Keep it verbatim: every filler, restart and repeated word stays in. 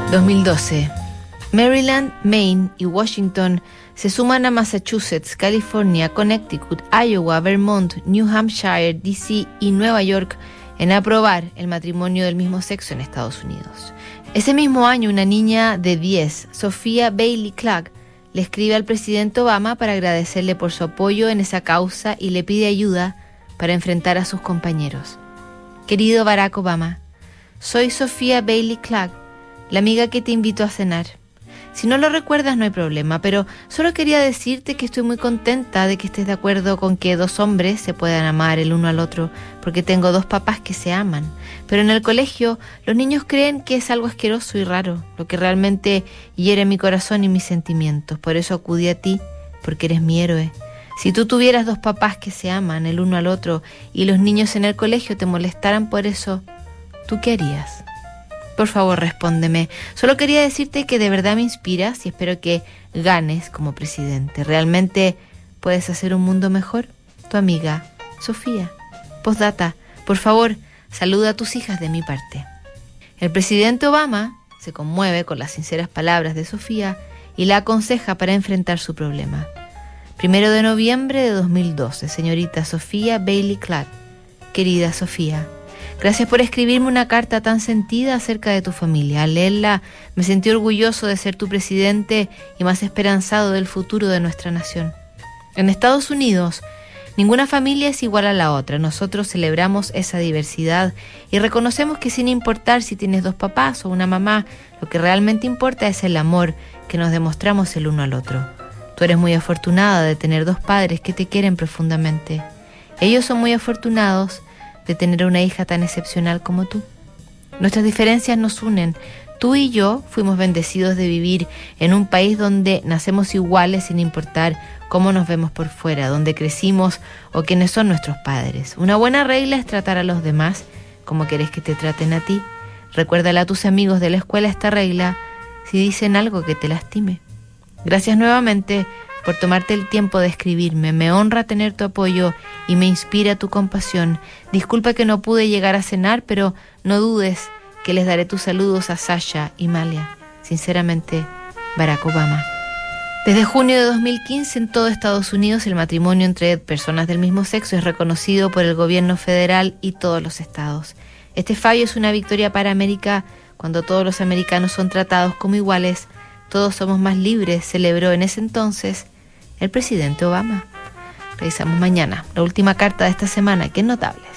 dos mil doce. Maryland, Maine y Washington se suman a Massachusetts, California, Connecticut, Iowa, Vermont, New Hampshire, D C y Nueva York en aprobar el matrimonio del mismo sexo en Estados Unidos. Ese mismo año, una niña de diez, Sophia Bailey Clark, le escribe al presidente Obama para agradecerle por su apoyo en esa causa y le pide ayuda para enfrentar a sus compañeros. Querido Barack Obama, soy Sophia Bailey Clark, la amiga que te invitó a cenar. Si no lo recuerdas no hay problema, pero solo quería decirte que estoy muy contenta de que estés de acuerdo con que dos hombres se puedan amar el uno al otro, porque tengo dos papás que se aman. Pero en el colegio los niños creen que es algo asqueroso y raro, lo que realmente hiere mi corazón y mis sentimientos. Por eso acudí a ti, porque eres mi héroe. Si tú tuvieras dos papás que se aman el uno al otro y los niños en el colegio te molestaran por eso, ¿tú qué harías? Por favor, respóndeme. Solo quería decirte que de verdad me inspiras y espero que ganes como presidente. ¿Realmente puedes hacer un mundo mejor? Tu amiga, Sofía. Postdata, por favor, saluda a tus hijas de mi parte. El presidente Obama se conmueve con las sinceras palabras de Sofía y la aconseja para enfrentar su problema. Primero de noviembre de dos mil doce, señorita Sophia Bailey Clark. Querida Sofía, gracias por escribirme una carta tan sentida acerca de tu familia. Al leerla me sentí orgulloso de ser tu presidente y más esperanzado del futuro de nuestra nación. En Estados Unidos, ninguna familia es igual a la otra. Nosotros celebramos esa diversidad y reconocemos que sin importar si tienes dos papás o una mamá, lo que realmente importa es el amor que nos demostramos el uno al otro. Tú eres muy afortunada de tener dos padres que te quieren profundamente. Ellos son muy afortunados de tener una hija tan excepcional como tú. Nuestras diferencias nos unen. Tú y yo fuimos bendecidos de vivir en un país donde nacemos iguales sin importar cómo nos vemos por fuera, donde crecimos o quiénes son nuestros padres. Una buena regla es tratar a los demás como querés que te traten a ti. Recuérdale a tus amigos de la escuela esta regla si dicen algo que te lastime. Gracias nuevamente por tomarte el tiempo de escribirme. Me honra tener tu apoyo y me inspira tu compasión. Disculpa que no pude llegar a cenar, pero no dudes que les daré tus saludos a Sasha y Malia. Sinceramente, Barack Obama. Desde junio de dos mil quince, en todo Estados Unidos, el matrimonio entre personas del mismo sexo es reconocido por el gobierno federal y todos los estados. Este fallo es una victoria para América. Cuando todos los americanos son tratados como iguales, todos somos más libres, celebró en ese entonces el presidente Obama. Revisamos mañana la última carta de esta semana, que es notable.